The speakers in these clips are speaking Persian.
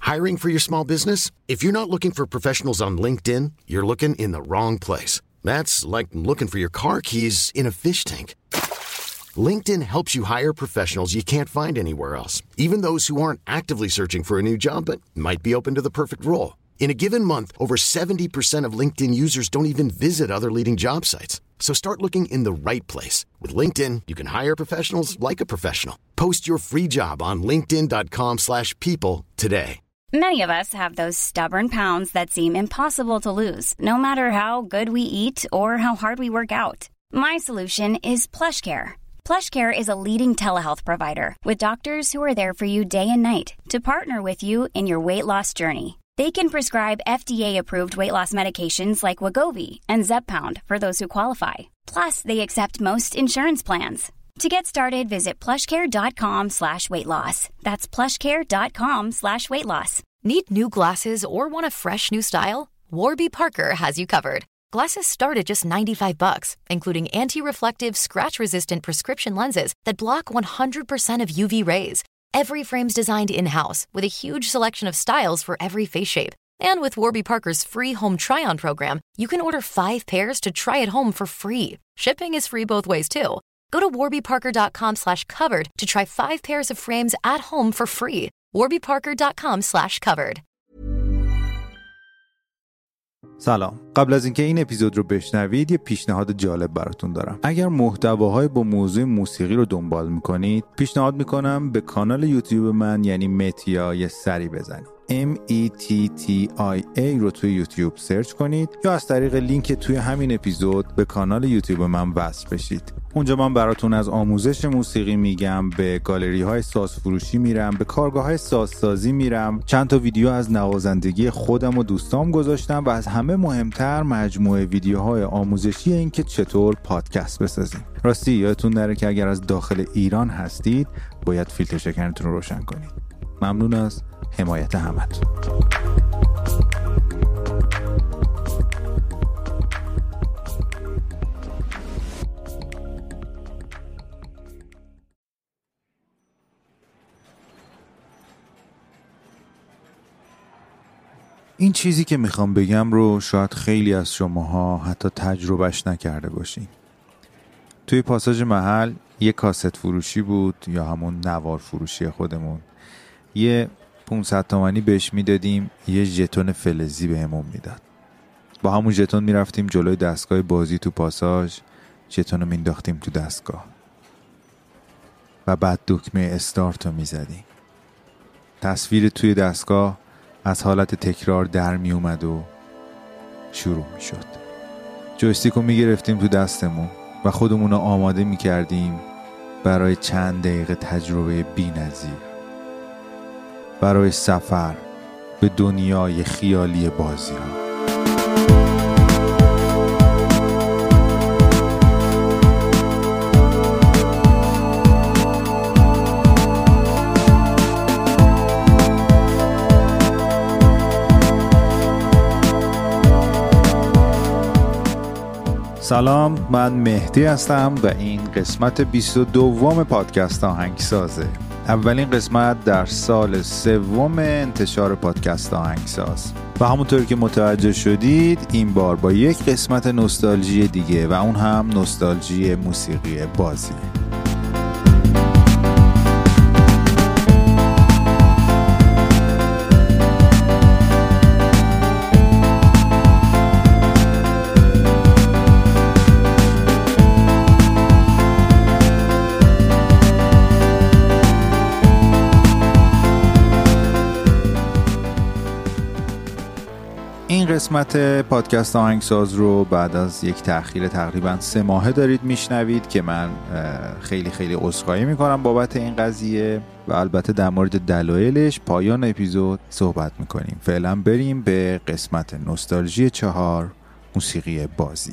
Hiring for your small business? If you're not looking for professionals on LinkedIn, you're looking in the wrong place. That's like looking for your car keys in a fish tank. LinkedIn helps you hire professionals you can't find anywhere else, even those who aren't actively searching for a new job but might be open to the perfect role. In a given month, over 70% of LinkedIn users don't even visit other leading job sites. So start looking in the right place. With LinkedIn, you can hire professionals like a professional. Post your free job on linkedin.com/people today. Many of us have those stubborn pounds that seem impossible to lose, no matter how good we eat or how hard we work out. My solution is PlushCare. PlushCare is a leading telehealth provider with doctors who are there for you day and night to partner with you in your weight loss journey. They can prescribe FDA-approved weight loss medications like Wegovy and Zepbound for those who qualify. Plus, they accept most insurance plans. To get started, visit plushcare.com/weightloss. That's plushcare.com/weightloss. Need new glasses or want a fresh new style? Warby Parker has you covered. Glasses start at just $95, including anti-reflective, scratch-resistant prescription lenses that block 100% of UV rays. Every frame's designed in-house with a huge selection of styles for every face shape. And with Warby Parker's free home try-on program, you can order 5 pairs to try at home for free. Shipping is free both ways, too. Go to warbyparker.com/covered to try 5 pairs of frames at home for free. warbyparker.com/covered. سلام. قبل از اینکه این اپیزود رو بشنوید یه پیشنهاد جالب براتون دارم. اگر محتواهای با موضوع موسیقی رو دنبال میکنید، پیشنهاد میکنم به کانال یوتیوب من یعنی متیا یه سری بزنید. METTIA رو توی یوتیوب سرچ کنید یا از طریق لینک توی همین اپیزود به کانال یوتیوب من وصل بشید. اونجا من براتون از آموزش موسیقی میگم، به گالری های سازفروشی میرم، به کارگاه های سازسازی میرم، چند تا ویدیو از نوازندگی خودم و دوستام گذاشتم و از همه مهمتر مجموعه ویدیوهای آموزشی این که چطور پادکست بسازیم. راستی یادتون نره که اگر از داخل ایران هستید باید فیلتر شکنتون رو روشن کنید. ممنون از حمایت همتون. این چیزی که میخوام بگم رو شاید خیلی از شماها حتی تجربهش نکرده باشین. توی پاساژ محل یه کاست فروشی بود یا همون نوار فروشی خودمون. یه 500 تومانی بهش میدادیم، یه ژتون فلزی بهمون میداد. با همون ژتون میرفتیم جلوی دستگاه بازی تو پاساژ، ژتون رو مینداختیم تو دستگاه و بعد دکمه استارت رو میزدیم. تصویر توی دستگاه از حالت تکرار در می اومد و شروع می شد. جویستیک رو می گرفتیم تو دستمون و خودمون رو آماده می کردیم برای چند دقیقه تجربه بی نظیر، برای سفر به دنیای خیالی بازی ها. سلام، من مهدی هستم و این قسمت 22 پادکست آهنگسازه. اولین قسمت در سال 3 انتشار پادکست آهنگساز و همونطور که متوجه شدید این بار با یک قسمت نوستالژی دیگه و اون هم نوستالژی موسیقی بازی. این قسمت پادکست آهنگساز رو بعد از یک تأخیر تقریباً 3 ماهه دارید میشنوید که من خیلی عذرخواهی میکنم بابت این قضیه و البته در مورد دلایلش پایان اپیزود صحبت میکنیم. فعلا بریم به قسمت نوستالژی 4 موسیقی بازی.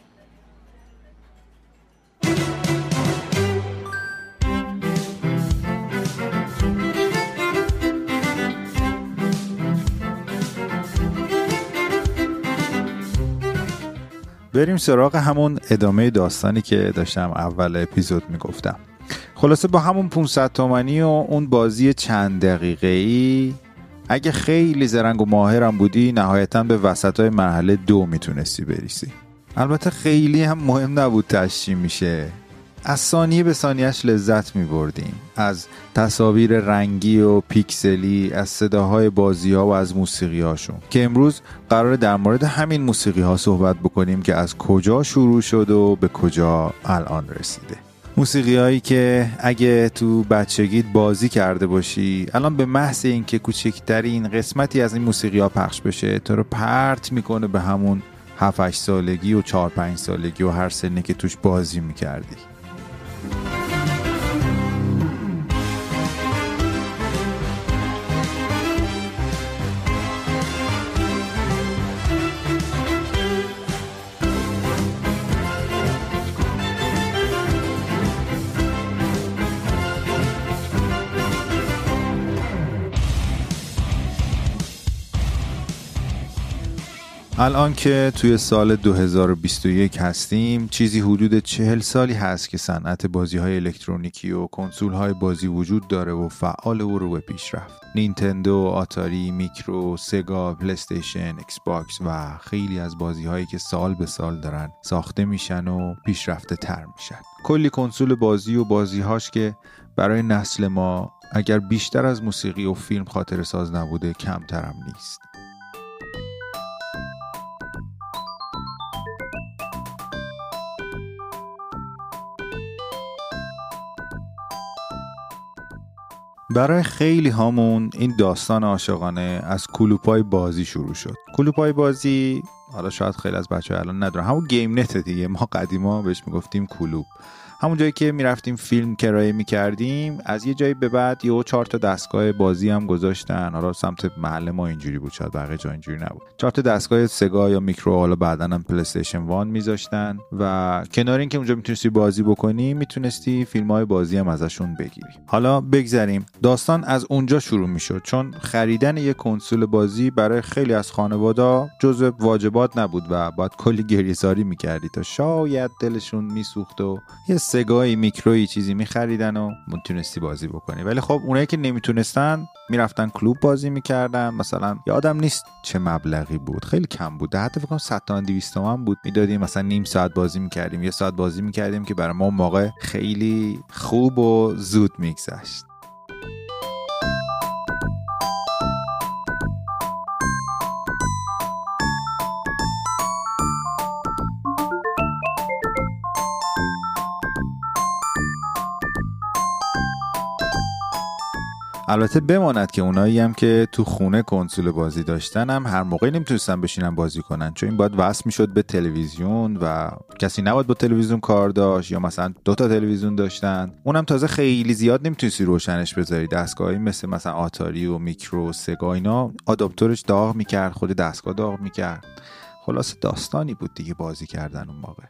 بریم سراغ همون ادامه داستانی که داشتم اول اپیزود میگفتم. خلاصه با همون 500 تومانی و اون بازی چند دقیقه‌ای اگه خیلی زرنگ و ماهرم بودی نهایتاً به وسطای مرحله 2 میتونستی بریسی. البته خیلی هم مهم نبود تشجیع میشه، از ثانیه به ثانیهش لذت میبردیم، از تصاویر رنگی و پیکسلی، از صداهای بازی‌ها و از موسیقی‌هاشون، که امروز قراره در مورد همین موسیقی‌ها صحبت بکنیم که از کجا شروع شد و به کجا الان رسیده. موسیقی‌هایی که اگه تو بچگیت بازی کرده باشی، الان به محض اینکه کوچکترین قسمتی از این موسیقی‌ها پخش بشه تو رو پرت میکنه به همون 7-8 سالگی و 4-5 سالگی و هر سنی که توش بازی میکردی. الان که توی سال 2021 هستیم، چیزی حدود 40 سالی هست که صنعت بازی‌های الکترونیکی و کنسول‌های بازی وجود داره و فعال و رو به پیش رفت. نینتندو، آتاری، میکرو، سگا، پلی‌استیشن، ایکس باکس و خیلی از بازی‌هایی که سال به سال دارن ساخته میشن و پیشرفته تر میشن. کلی کنسول بازی و بازی‌هاش که برای نسل ما اگر بیشتر از موسیقی و فیلم خاطره ساز نبوده کمترم نیست. برای خیلی هامون این داستان عاشقانه از کلوپای بازی شروع شد. کلوپای بازی، حالا شاید خیلی از بچه‌ها الان ندارن، همون گیم نت دیگه، ما قدیما بهش میگفتیم کلوپ. همون جایی که میرفتیم فیلم کرایه میکردیم، از یه جایی به بعد یه 4 تا دستگاه بازی هم گذاشتن. حالا سمت محل ما اینجوری بود، شاید بقیه جا اینجوری نبود. 4 تا دستگاه سگا یا میکرو، حالا بعداً هم پلی استیشن 1 میذاشتن و کنار این که اونجا میتونستی بازی بکنی، میتونستی فیلم‌های بازی هم ازشون بگیری. حالا بگذریم، داستان از اونجا شروع میشد، چون خریدن یه کنسول بازی برای خیلی از خانواده‌ها جزء واجبات نبود و باید کلی گریه‌زاری میکردی تا شاید دلشون میسوخت و یه سگای میکروی چیزی میخریدن و میتونستی بازی بکنی. ولی خب اونایی که نمیتونستن میرفتن کلوب بازی میکردن. مثلا یادم نیست چه مبلغی بود، خیلی کم بود، حتی فکر کنم 100 تا 200 تومن بود. میدادیم مثلا نیم ساعت بازی میکردیم، یه ساعت بازی میکردیم که برای ما موقع خیلی خوب و زود میگذشت. البته بماند که اونایی هم که تو خونه کنسول بازی داشتن هم هر موقع نمیتونستن بشینن بازی کنن، چون این باید وصل میشد به تلویزیون و کسی نباید با تلویزیون کار داشت، یا مثلا 2 تا تلویزیون داشتن، اونم تازه خیلی زیاد نمیتونستی روشنش بذاری. دستگاهی مثلا آتاری و میکرو، سگا، اینا آداپتورش داغ میکرد، خود دستگاه داغ میکرد. خلاص داستانی بود دیگه بازی کردن اون موقع.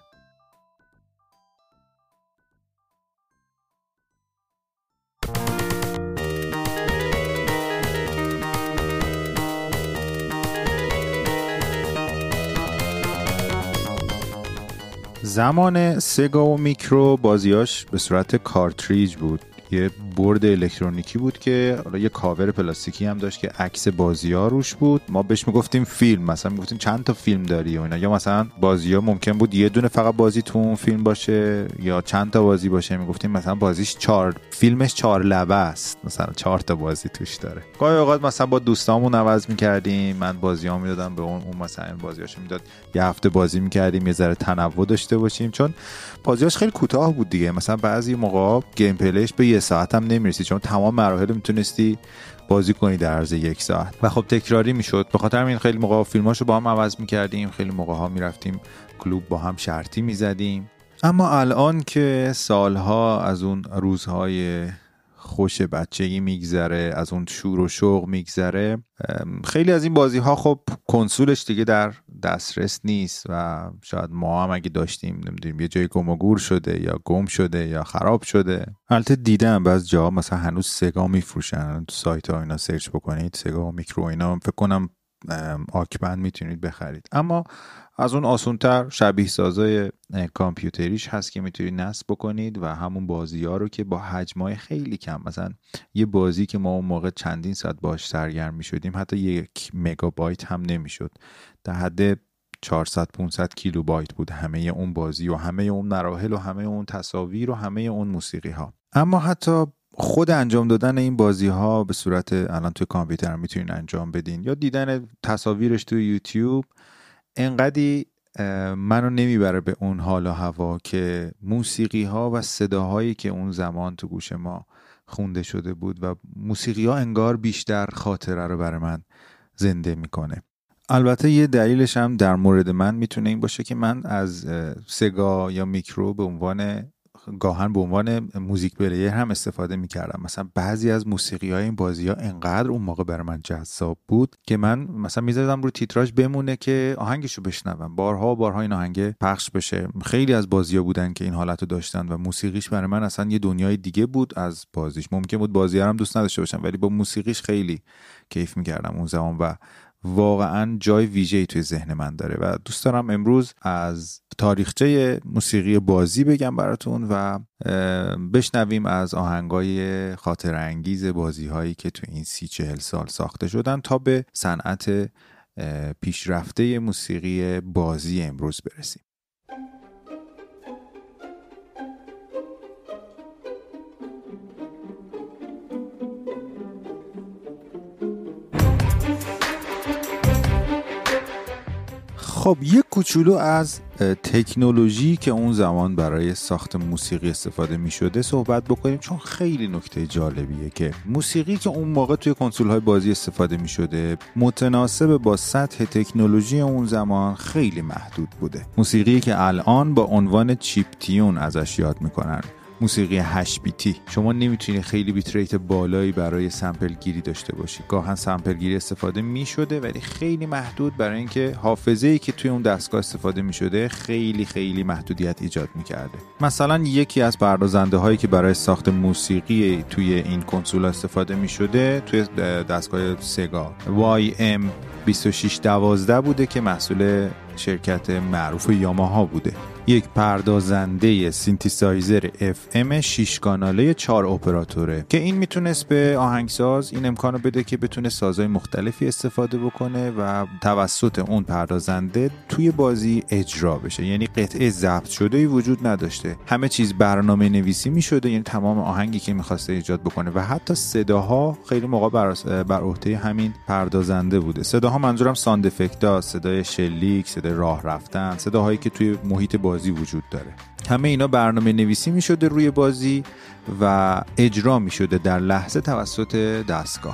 زمان سگا و میکرو بازیاش به صورت کارتریج بود، یه برد الکترونیکی بود که یه کاور پلاستیکی هم داشت که عکس بازی‌ها روش بود. ما بهش میگفتیم فیلم، مثلا میگفتیم چند تا فیلم داری و اینا، یا مثلا بازی‌ها ممکن بود یه دونه فقط بازی تو اون فیلم باشه یا چند تا بازی باشه، میگفتیم مثلا بازیش 4 فیلمش 4 لبه است، مثلا 4 تا بازی توش داره. گاهی اوقات مثلا با دوستامون عوض می‌کردیم، من بازی‌هامو میدادم به اون مثلا بازیاشو میداد، یه هفته بازی می‌کردیم یه ذره تنوع داشته باشیم، چون بازیاش خیلی کوتاه بود دیگه. مثلا بعضی موقع گیم پلیش به 1 ساعت هم نمی‌رسید، چون تمام مراحل میتونستی بازی کنی در عرض 1 ساعت و خب تکراری میشد. به خاطر همین خیلی موقع فیلماشو با هم عوض می‌کردیم، خیلی موقع‌ها می‌رفتیم کلوب با هم شرطی می‌زدیم. اما الان که سالها از اون روزهای خوش بچگی میگذره، از اون شور و شوق میگذره، خیلی از این بازی ها خب کنسولش دیگه در دسترس نیست و شاید ما هم اگه داشتیم نمیدونیم یه جای گم و گور شده یا گم شده یا خراب شده. البته دیدم بعضی جاها مثلا هنوز سگا میفروشن، تو سایت ها اینا سرچ بکنید سگا و میکرو اینا، فکر کنم آکبند میتونید بخرید. اما از اون آسان‌تر شبیه سازای کامپیوتریش هست که میتونید نصب بکنید و همون بازی ها رو که با حجمای خیلی کم، مثلا یه بازی که ما اون موقع چندین ساعت باهاش سرگرم میشدیم حتی 1 مگابایت هم نمیشد، در حد 400-500 کیلوبایت بود همه اون بازی و همه اون مراحل و همه اون تصاویر و همه اون موسیقی ها. اما حتی خود انجام دادن این بازی ها به صورت الان توی کامپیوتر میتونین انجام بدین یا دیدن تصاویرش توی یوتیوب انقدی منو نمیبره به اون حال و هوا که موسیقی ها و صداهایی که اون زمان تو گوش ما خونده شده بود و موسیقی ها انگار بیشتر خاطره رو برای من زنده میکنه. البته یه دلیلش هم در مورد من میتونه این باشه که من از سگا یا میکرو گاهن به عنوان موزیک پلیر هم استفاده میکردم. مثلا بعضی از موسیقی های این بازی ها انقدر اون موقع برای من جذاب بود که من مثلا میذارم رو تیتراژ بمونه که آهنگشو بشنوم، بارها و بارها این آهنگ پخش بشه. خیلی از بازی ها بودن که این حالتو داشتن و موسیقیش برای من اصلا یه دنیای دیگه بود از بازیش. ممکن بود بازی هم دوست نداشته باشم ولی با موسیقیش خیلی کیف میکردم اون زمان و واقعا جای ویژه‌ای توی ذهن من داره و دوست دارم امروز از تاریخچه موسیقی بازی بگم براتون و بشنویم از آهنگای خاطره انگیز بازی‌هایی که توی این 30-40 سال ساخته شدن تا به صنعت پیشرفته موسیقی بازی امروز برسیم. خب یک کوچولو از تکنولوژی که اون زمان برای ساخت موسیقی استفاده می شده صحبت بکنیم، چون خیلی نکته جالبیه که موسیقی که اون موقع توی کنسول‌های بازی استفاده می شده متناسب با سطح تکنولوژی اون زمان خیلی محدود بوده. موسیقی که الان با عنوان چیپ تیون ازش یاد میکنن، موسیقی 8 بیتی، شما نمیتونید خیلی بیت ریت بالایی برای سمپل گیری داشته باشید. گاهن سمپل گیری استفاده میشده ولی خیلی محدود، برای اینکه حافظه‌ای که توی اون دستگاه استفاده میشده خیلی خیلی محدودیت ایجاد میکرده. مثلا یکی از پردازنده هایی که برای ساخت موسیقی توی این کنسول استفاده میشده توی دستگاه سگا YM2612 بوده که محصول شرکت معروف یاماها بوده. یک پردازنده سینتیسایزر FM 6 کاناله 4 اپراتوره که این میتونست به آهنگساز این امکانو بده که بتونه سازهای مختلفی استفاده بکنه و توسط اون پردازنده توی بازی اجرا بشه. یعنی قطعه ضبط شده‌ای وجود نداشته، همه چیز برنامه نویسی میشده، یعنی تمام آهنگی که میخواسته ایجاد بکنه و حتی صداها خیلی موقع بر عهده همین پردازنده بوده. صداها منظورم ساند افکت‌ها، صدای شلیک، صدای راه رفتن، صداهایی که توی محیط بازی وجود داره. همه اینا برنامه نویسی می شده روی بازی و اجرا می شده در لحظه توسط دستگاه.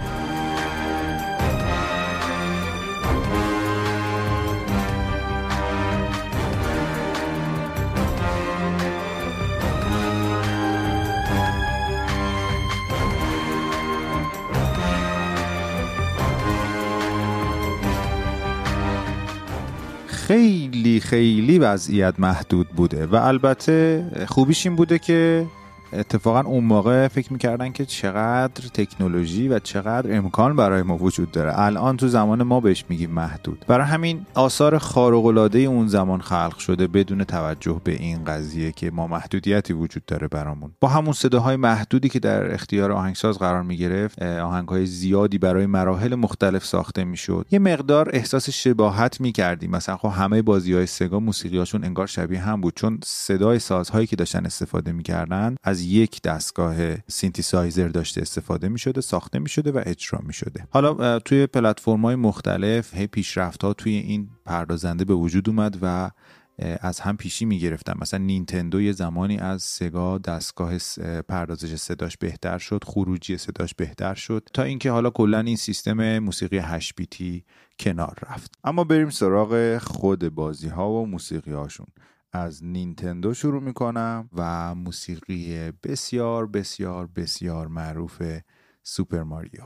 خیلی خیلی وضعیت محدود بوده و البته خوبیش این بوده که اتفاقا اون موقع فکر میکردن که چقدر تکنولوژی و چقدر امکان برای ما وجود داره. الان تو زمان ما بهش میگیم محدود. برای همین آثار خارق‌العاده اون زمان خلق شده بدون توجه به این قضیه که ما محدودیتی وجود داره برامون. با همون صداهای محدودی که در اختیار آهنگساز قرار میگرفت، آهنگهای زیادی برای مراحل مختلف ساخته میشد. یه مقدار احساس شباهت میکردیم. مثلا خب همه بازی‌های سگا موسیقیاشون انگار شبیه هم بود، چون صدای سازهایی که داشتن استفاده میکردن از یک دستگاه سینتیسایزر داشته استفاده می‌شده، ساخته می‌شده و اجرا می‌شده. حالا توی پلتفرم‌های مختلف هی توی این پردازنده به وجود اومد و از هم پیشی می‌گرفتن. مثلا نینتندو یه زمانی از سگا دستگاه پردازش صداش بهتر شد، خروجی صداش بهتر شد، تا اینکه حالا کلاً این سیستم موسیقی 8 بیتی کنار رفت. اما بریم سراغ خود بازی‌ها و موسیقی‌هاشون. از نینتندو شروع میکنم و موسیقی بسیار بسیار بسیار معروف سوپر ماریو.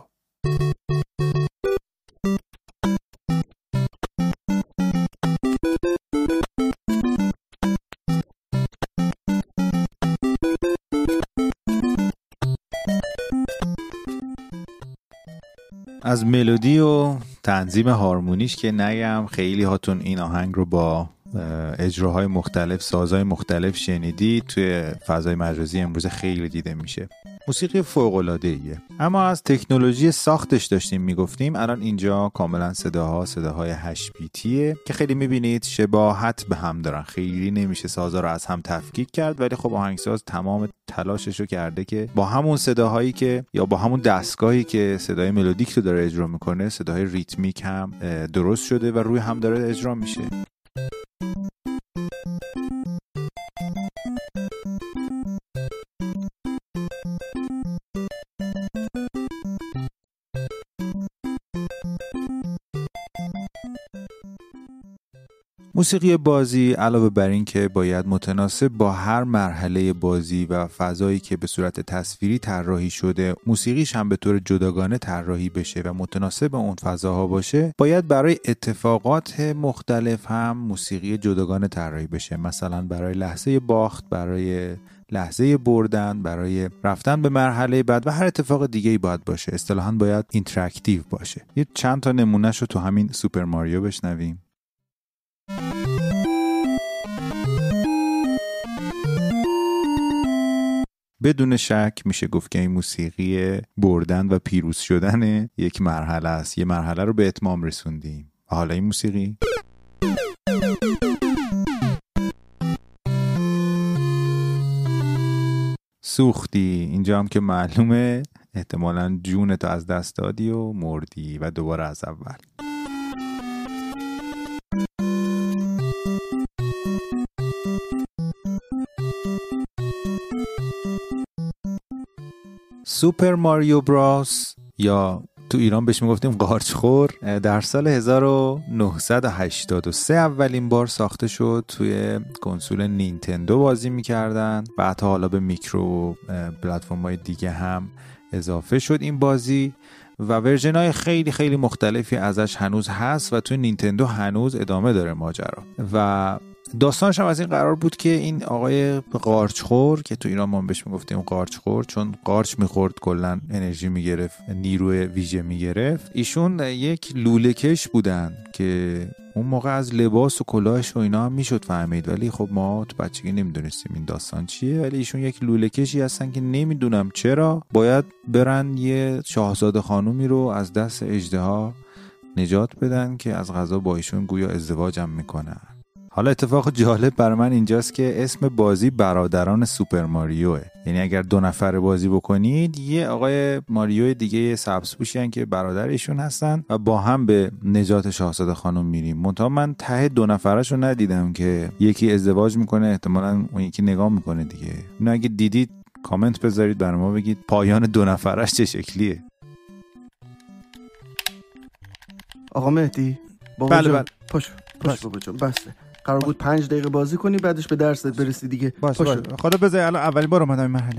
از ملودی و تنظیم هارمونیش که نگم خیلی هاتون این آهنگ رو با اجراهای مختلف، سازهای مختلف شنیدید. توی فضای مجازی امروز خیلی دیده میشه. موسیقی فوق‌العاده‌ایه. اما از تکنولوژی ساختش داشتیم میگفتیم. الان اینجا کاملا صداهای 8 بیتیه که خیلی میبینید شباهت به هم دارن. خیلی نمیشه سازها رو از هم تفکیک کرد، ولی خب آهنگساز تمام تلاشش رو کرده که با همون صداهایی که یا با همون دستگاهی که صدای ملودیک رو داره اجرا میکنه، صداهای ریتمیک هم درست شده و روی هم داره اجرا میشه. موسیقی بازی علاوه بر این که باید متناسب با هر مرحله بازی و فضایی که به صورت تصویری طراحی شده، موسیقیش هم به طور جداگانه طراحی بشه و متناسب اون فضاها باشه، باید برای اتفاقات مختلف هم موسیقی جداگانه طراحی بشه. مثلا برای لحظه باخت، برای لحظه بردن، برای رفتن به مرحله بعد و هر اتفاق دیگه‌ای باید باشه. اصطلاحاً باید اینتراکتیو باشه. یه چند تا نمونهشو تو همین سوپر ماریو بشنویم. بدون شک میشه گفت که این موسیقی بردن و پیروز شدن یک مرحله است. یه مرحله رو به اتمام رسوندیم و حالا این موسیقی سوختی. اینجا هم که معلومه احتمالاً جونتو از دست دادی و مردی و دوباره از اول. سوپر ماریو براس یا تو ایران بهش میگفتیم قارچخور در سال 1983 اولین بار ساخته شد. توی کنسول نینتندو بازی میکردن، بعد حالا به میکرو پلتفرم‌های دیگه هم اضافه شد این بازی و ورژن‌های خیلی خیلی مختلفی ازش هنوز هست و توی نینتندو هنوز ادامه داره ماجرا. و داستانش هم از این قرار بود که این آقای قارچخور که تو ایران ما بهش میگفتیم قارچخور، چون قارچ میخورد کلا انرژی میگرفت، نیروی ویژه میگرفت، ایشون یک لوله کش بودن که اون موقع از لباس و کلاهش و اینا هم میشد فهمید، ولی خب ما تو بچگی نمیدونستیم این داستان چیه. ولی ایشون یک لوله کشی هستن که نمیدونم چرا باید برن یه شاهزاده خانومی رو از دست اژدها نجات بدن که از قضا با ایشون گویا ازدواج هم میکنن. حالا اتفاق جالب برای من اینجاست که اسم بازی برادران سوپر ماریوه. یعنی اگر 2 نفره بازی بکنید، یه آقای ماریو دیگه سبزپوشی هستن که برادر ایشون هستن و با هم به نجات شاهزاده خانم میریم. منتها من ته 2 نفره‌شو ندیدم که یکی ازدواج میکنه احتمالاً اون یکی نگاه میکنه دیگه. اینو اگه دیدید کامنت بذارید برای ما بگید پایان 2 نفرش چه شکلیه. آقا مهدی بله پاش بابا جان بسته. قرار بود 5 دقیقه بازی کنی بعدش به درست برسی دیگه. باشه خدا بذار الان اولین بار اومدم این مرحله.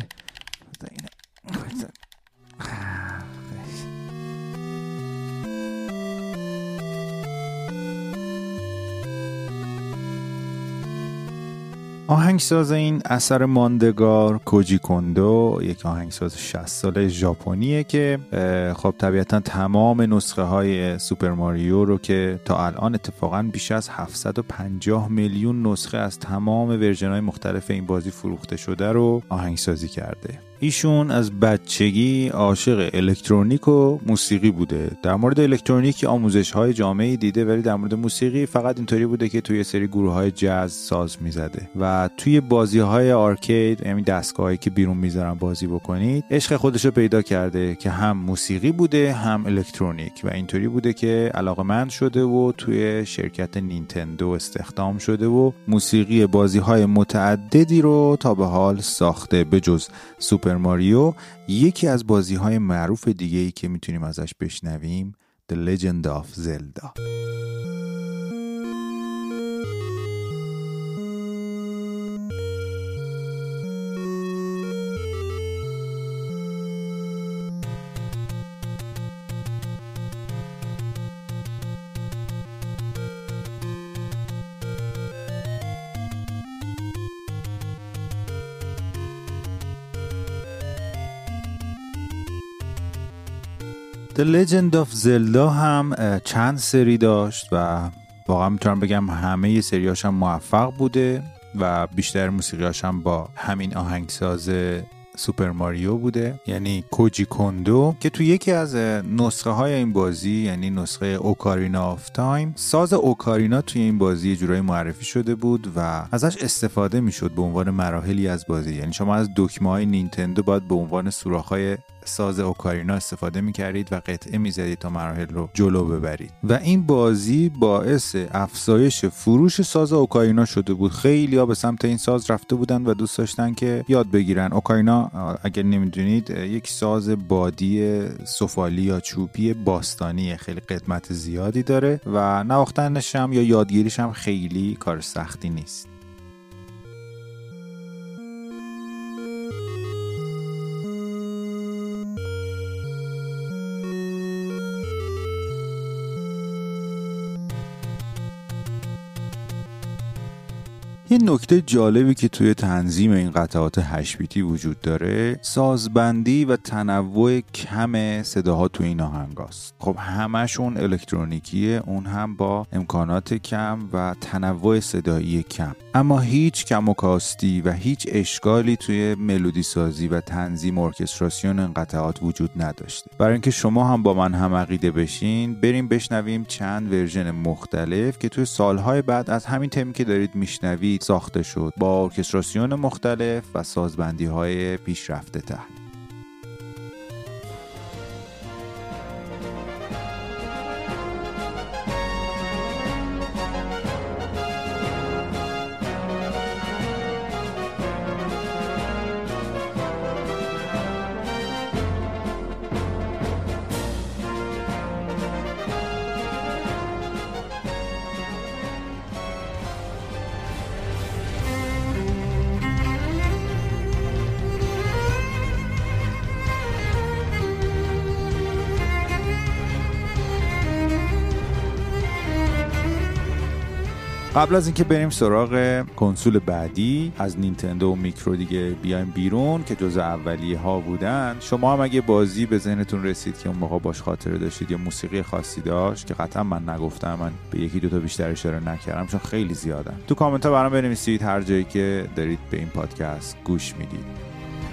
آهنگساز این اثر ماندگار کوجی کوندو، یک آهنگساز 60 ساله ژاپنیه که خب طبیعتا تمام نسخه های سوپر ماریو رو که تا الان اتفاقا بیش از 750 میلیون نسخه از تمام ورژن‌های مختلف این بازی فروخته شده رو آهنگسازی کرده. ایشون از بچگی عاشق الکترونیک و موسیقی بوده. در مورد الکترونیک آموزش‌های جامعی دیده، ولی در مورد موسیقی فقط اینطوری بوده که توی سری گروه‌های جاز ساز می‌زده و توی بازی‌های آرکید، یعنی دستگاهایی که بیرون می‌ذارن بازی بکنید، عشق خودشو پیدا کرده که هم موسیقی بوده هم الکترونیک و اینطوری بوده که علاقه‌مند شده و توی شرکت نینتندو استخدام شده و موسیقی بازی‌های متعددی رو تا به حال ساخته. به جز سوپر ماریو، یکی از بازی‌های معروف دیگه‌ای که میتونیم ازش بشنویم The Legend of Zelda. The Legend of Zelda هم چند سری داشت و واقعا میتونم بگم همه سریاش هم موفق بوده و بیشتر موسیقیاش هم با همین آهنگساز سوپر ماریو بوده، یعنی کوجی کوندو، که تو یکی از نسخه های این بازی، یعنی نسخه اوکارینا آف تایم، ساز اوکارینا توی این بازی یه جورایی معرفی شده بود و ازش استفاده میشد به عنوان مراحلی از بازی. یعنی شما از دکمه های نینتندو باید به عنوان سوراخ‌های ساز اوکارینا استفاده میکردید و قطعه میزدید تا مراحل رو جلو ببرید و این بازی باعث افزایش فروش ساز اوکارینا شده بود. خیلی ها به سمت این ساز رفته بودن و دوست داشتن که یاد بگیرن. اوکارینا اگر نمیدونید یک ساز بادی سفالی یا چوبی باستانی خیلی قدمت زیادی داره و نواختنش هم یا یادگیریش هم خیلی کار سختی نیست. یه نکته جالبی که توی تنظیم این قطعات 8 بیتی وجود داره، سازبندی و تنوع کم صداها توی این آهنگاست. خب همشون الکترونیکیه، اون هم با امکانات کم و تنوع صدایی کم، اما هیچ کم و کاستی و هیچ اشکالی توی ملودی سازی و تنظیم ارکستراسیون این قطعات وجود نداشته. برای اینکه شما هم با من هم عقیده بشین، بریم بشنویم چند ورژن مختلف که توی سالهای بعد از همین تمی که دارید میشنوید ساخته شد با ارکستراسیون مختلف و سازبندی های پیشرفته تر. قبل از اینکه بریم سراغ کنسول بعدی از نینتندو و میکرو دیگه بیایم بیرون که جزء اولیه ها بودن، شما هم اگه بازی به ذهنتون رسید که اون موقع باش خاطره داشتید یا موسیقی خاصی داشت که قطعا من نگفتم، من به یکی دو تا بیشتر اشاره نکردم چون خیلی زیادن، تو کامنت ها برام بنویسید هر جایی که دارید به این پادکست گوش میدید.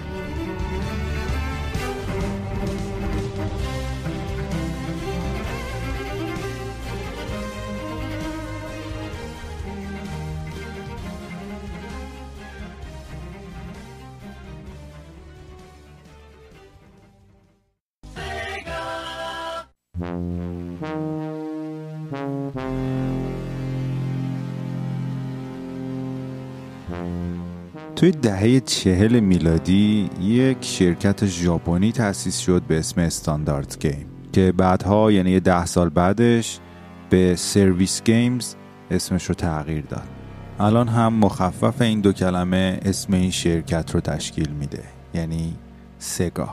توی دهه 40 میلادی یک شرکت ژاپنی تأسیس شد به اسم استاندارد گیم که بعدها یعنی 10 سال بعدش به سرویس گیمز اسمش رو تغییر داد. الان هم مخفف این دو کلمه اسم این شرکت رو تشکیل میده، یعنی سگا.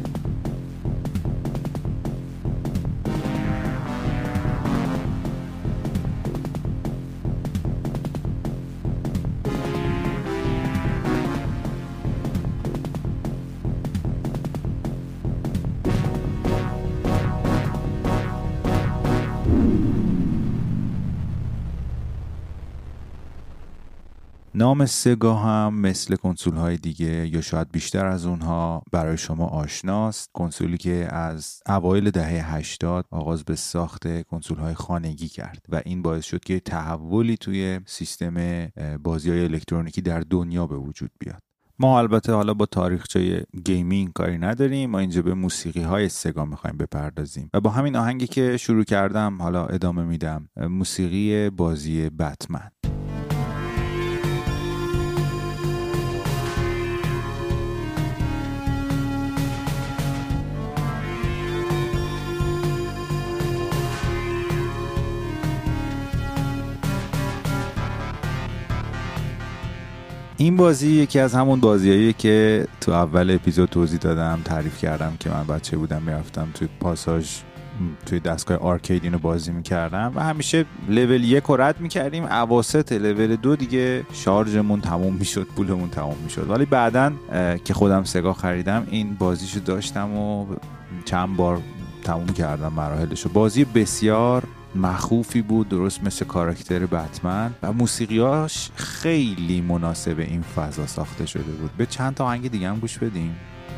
نام سگا هم مثل کنسول‌های دیگه یا شاید بیشتر از اونها برای شما آشناست. کنسولی که از اوایل دهه 80 آغاز به ساخت کنسول‌های خانگی کرد و این باعث شد که تحولی توی سیستم بازی‌های الکترونیکی در دنیا به وجود بیاد. ما البته حالا با تاریخچه گیمینگ کاری نداریم، ما اینجا به موسیقی‌های سگا می‌خوایم بپردازیم و با همین آهنگی که شروع کردم حالا ادامه میدم، موسیقی بازی بتمن. این بازی یکی از همون بازیاییه که تو اول اپیزود توضیح دادم، تعریف کردم که من بچه بودم میرفتم توی پاساژ توی دستگاه آرکید اینو بازی میکردم و همیشه لول 1 رو رد میکردیم، اواسط لول 2 دیگه شارژمون تموم میشد، پولمون تموم میشد. ولی بعدن که خودم سگا خریدم این بازیشو داشتم و چند بار تموم کردم مراحلشو. بازی بسیار مخوفی بود، درست مثل کاراکتر بتمن، و موسیقیاش خیلی مناسب این فضا ساخته شده بود. به چند تا آهنگ دیگه هم گوش بدیم.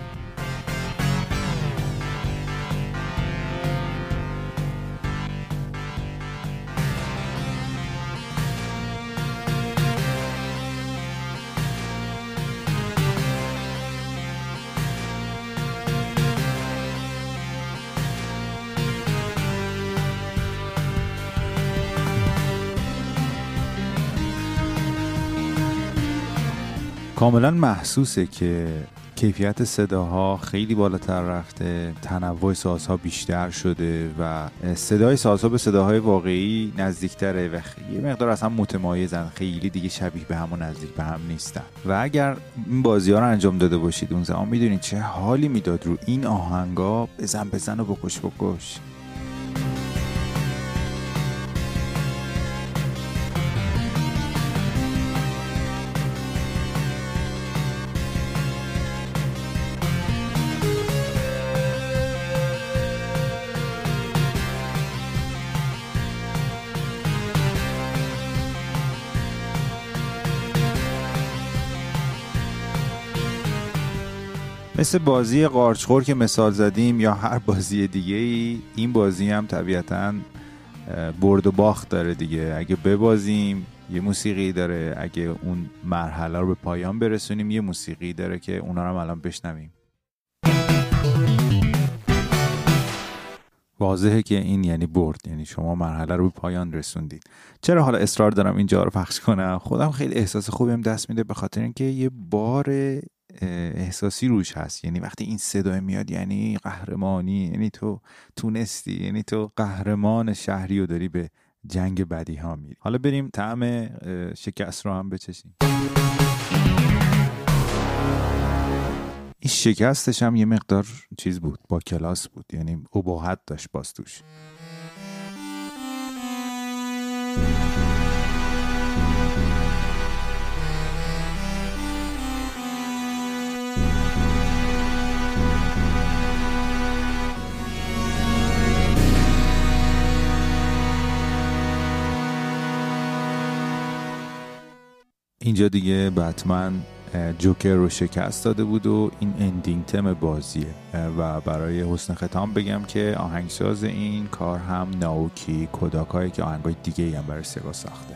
کاملا محسوسه که کیفیت صداها خیلی بالاتر رفته، تنوع سازها بیشتر شده و صدای سازها به صداهای واقعی نزدیکتره و یه مقدار اصلا متمایزن، خیلی دیگه شبیه به هم و نزدیک به هم نیستن. و اگر این بازی ها رو انجام داده باشید اون زمان میدونید چه حالی میداد رو این آهنگا. بزن و بکش. مثل بازی قارچخور که مثال زدیم یا هر بازی دیگه ای، این بازی هم طبیعتاً برد و باخت داره دیگه. اگه ببازیم یه موسیقی داره، اگه اون مرحله رو به پایان برسونیم یه موسیقی داره که اونا رو هم الان بشنویم. واضحه که این یعنی برد، یعنی شما مرحله رو به پایان رسوندید. چرا حالا اصرار دارم اینجا رو پخش کنم؟ خودم خیلی احساس خوبیم دست میده، به خاطر اینکه یه بار احساسی روش هست. یعنی وقتی این صدای میاد یعنی قهرمانی، یعنی تو تونستی، یعنی تو قهرمان شهری و داری به جنگ بدی ها میری. حالا بریم طعم شکست رو هم بچشیم. این شکستش هم یه مقدار چیز بود، با کلاس بود، یعنی اباحت داشت باز توش. اینجا دیگه بتمن جوکر رو شکست داده بود و این اندینگ تم بازیه. و برای حسن ختام بگم که آهنگساز این کار هم ناوکی کوداکایی که آهنگای دیگه هم برای سگا ساخته.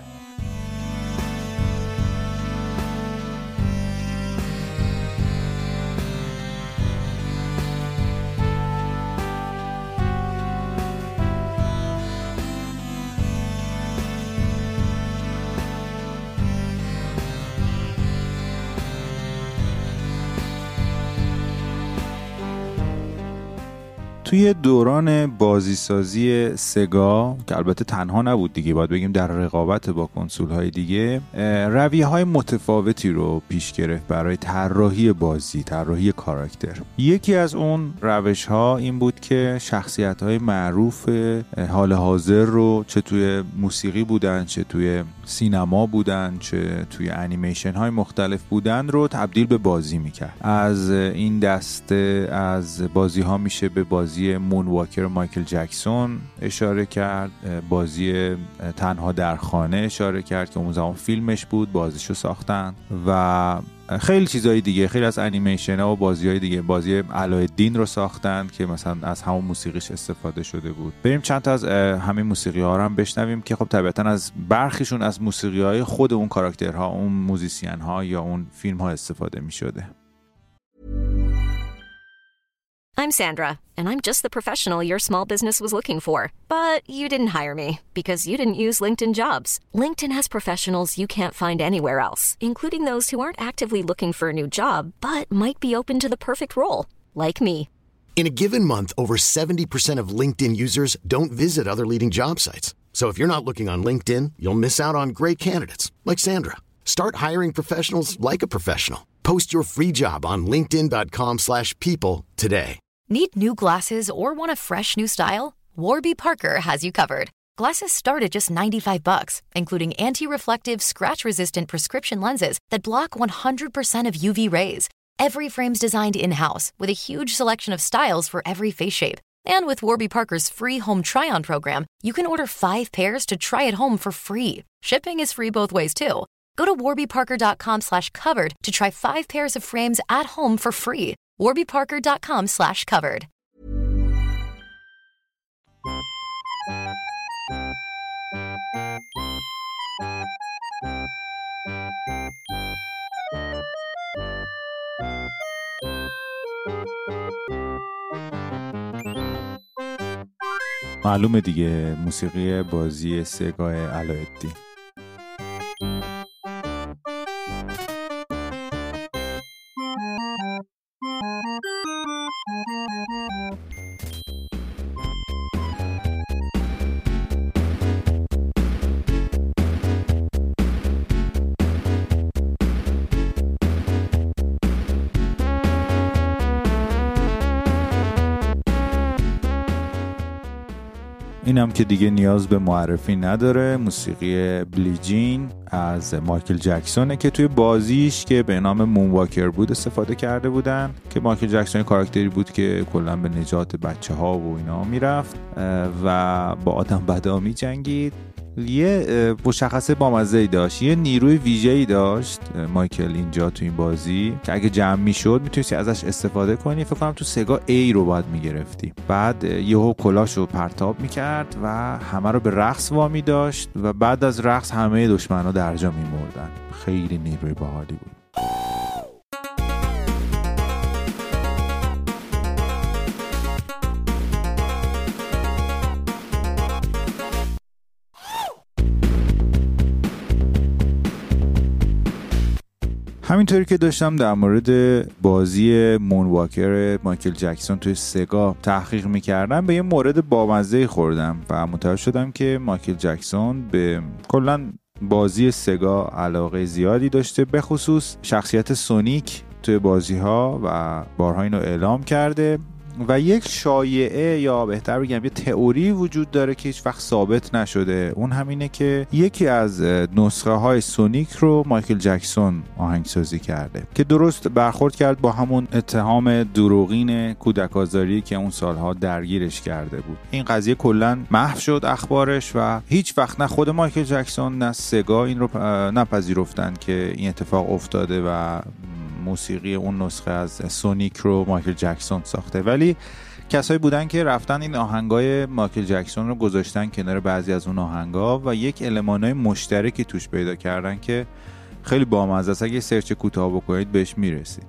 توی دوران بازیسازی سگا که البته تنها نبود دیگه، باید بگیم در رقابت با کنسول‌های دیگه، رویه‌های متفاوتی رو پیش گرفت برای طراحی بازی، طراحی کاراکتر. یکی از اون روش‌ها این بود که شخصیت‌های معروف حال حاضر رو چه توی موسیقی بودن، چه توی سینما بودن، چه توی انیمیشن‌های مختلف بودن رو تبدیل به بازی می‌کرد. از این دسته از بازی‌ها میشه به بازی مونواکر مایکل جکسون اشاره کرد، بازی تنها در خانه اشاره کرد که اون زمان فیلمش بود، بازیشو ساختن، و خیلی چیزهای دیگه، خیلی از انیمیشن ها و بازی های دیگه. بازی علایالدین رو ساختن که مثلا از همون موسیقیش استفاده شده بود. بریم چند تا از همین موسیقی ها رو هم بشنویم که خب طبیعتا از برخیشون از موسیقی های خود اون کاراکترها، اون موزیسین ها یا اون فیلم ها استفاده می شده. I'm Sandra, and I'm just the professional your small business was looking for. But you didn't hire me because you didn't use LinkedIn Jobs. LinkedIn has professionals you can't find anywhere else, including those who aren't actively looking for a new job, but might be open to the perfect role, like me. In a given month, over 70% of LinkedIn users don't visit other leading job sites. So if you're not looking on LinkedIn, you'll miss out on great candidates, like Sandra. Start hiring professionals like a professional. Post your free job on linkedin.com/people today. Need new glasses or want a fresh new style? Warby Parker has you covered. Glasses start at just $95, including anti-reflective, scratch-resistant prescription lenses that block 100% of UV rays. Every frame's designed in-house with a huge selection of styles for every face shape. And with Warby Parker's free home try-on program, you can order 5 pairs to try at home for free. Shipping is free both ways, too. Go to warbyparker.com/covered to try 5 pairs of frames at home for free. warbyparker.com/covered. معلومه دیگه، موسیقی بازی سگا علاءالدین. اینم که دیگه نیاز به معرفی نداره، موسیقی بلیجین از مایکل جکسونه که توی بازیش که به نام مونواکر بود استفاده کرده بودن، که مایکل جکسون کاراکتری بود که کلا به نجات بچه‌ها و اینا میرفت و با آدم بدا می‌جنگید. یه مشخصه بامزه‌ای داشت، یه نیروی ویژه‌ای داشت مایکل اینجا تو این بازی که اگه جمع میشد میتونستی ازش استفاده کنی. فکر کنم تو سگا A رو باید میگرفتی، بعد یهو کلاشو پرتاب میکرد و همه رو به رقص وامی داشت و بعد از رقص همه دشمنا درجا میمردن. خیلی نیروی باحالی بود. همینطوری که داشتم در مورد بازی مونواکر مایکل جکسون توی سگا تحقیق میکردم، به یه مورد بامزه خوردم و متوجه شدم که مایکل جکسون به کلاً بازی سگا علاقه زیادی داشته، به خصوص شخصیت سونیک توی بازی ها و بارها اینو اعلام کرده و یک شایعه یا بهتر بگم یه تئوری وجود داره که هیچ وقت ثابت نشده. اون همینه که یکی از نسخه های سونیک رو مایکل جکسون آهنگسازی کرده که درست برخورد کرد با همون اتهام دروغین کودک آزاری که اون سالها درگیرش کرده بود. این قضیه کلا محو شد اخبارش و هیچ وقت نه خود مایکل جکسون نه سگا این رو نپذیرفتن که این اتفاق افتاده و موسیقی اون نسخه از سونیک رو مایکل جکسون ساخته. ولی کسایی بودن که رفتن این آهنگای مایکل جکسون رو گذاشتن کنار بعضی از اون آهنگا و یک المانای مشترکی توش پیدا کردن که خیلی بامزه است. اگه سرچ کوتاه بکنید بهش میرسید.